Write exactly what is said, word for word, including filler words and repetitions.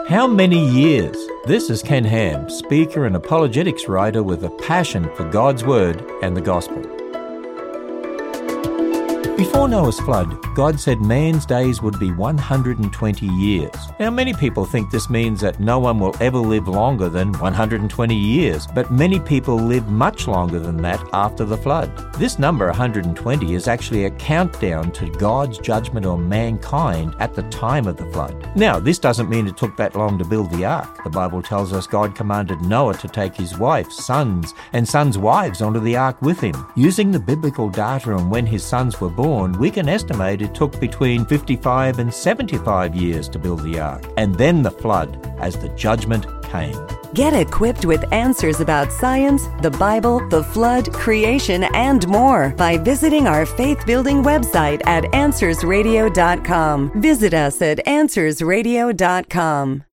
How many years? This is Ken Ham, speaker and apologetics writer with a passion for God's Word and the Gospel. Before Noah's flood, God said man's days would be one hundred twenty years. Now, many people think this means that no one will ever live longer than one hundred twenty years, but many people live much longer than that after the flood. This number, one hundred twenty, is actually a countdown to God's judgment on mankind at the time of the flood. Now, this doesn't mean it took that long to build the ark. The Bible tells us God commanded Noah to take his wife, sons, and sons' wives onto the ark with him. Using the biblical data on when his sons were born, we can estimate it took between fifty-five and seventy-five years to build the ark, and then the flood as the judgment came. Get equipped with answers about science, the Bible, the flood, creation, and more by visiting our faith-building website at answers radio dot com. Visit us at answers radio dot com.